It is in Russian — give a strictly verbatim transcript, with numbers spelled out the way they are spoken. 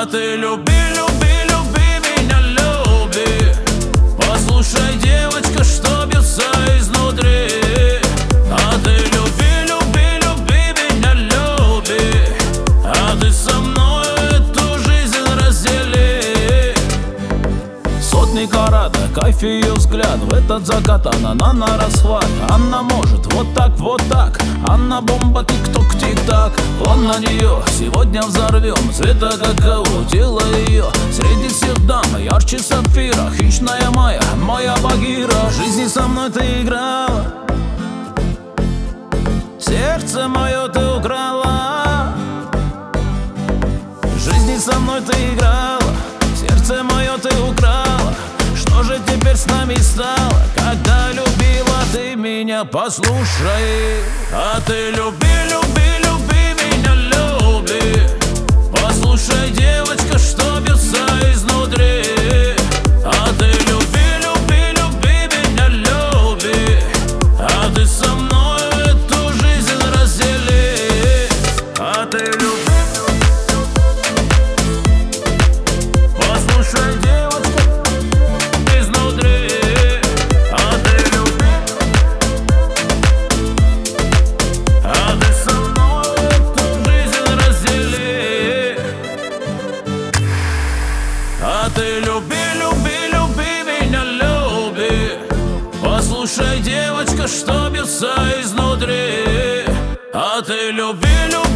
А ты люби, люби, люби меня, люби. Послушай, девочка, что бьется изнутри. А ты люби, люби, люби меня, люби. А ты со мной эту жизнь раздели. Сотни карат, кайф ее взгляд. В этот закат она на, на расхват. Она может вот так, вот так. Она бомба, тик-ток, тик-так. Он на нее, сегодня взорвем. Цвета какао, тело ее среди всех дам ярче сапфира. Хищная моя, моя Багира. В жизни со мной ты играла, сердце мое ты украла. В жизни со мной ты играла, сердце мое ты украла. Что же теперь с нами стало, когда любила ты меня? Послушай, а ты люби, люби, люби меня, люби. Послушай, девочка, что бьется изнутри. А ты люби, люби, люби меня, люби. А ты со мной эту жизнь раздели. А ты люби, послушай, девочка, изнутри. А ты люби, а ты со мной эту жизнь раздели. А ты люби, люби, люби меня, люби. Послушай, девочка, что бьется изнутри. А ты люби, люби.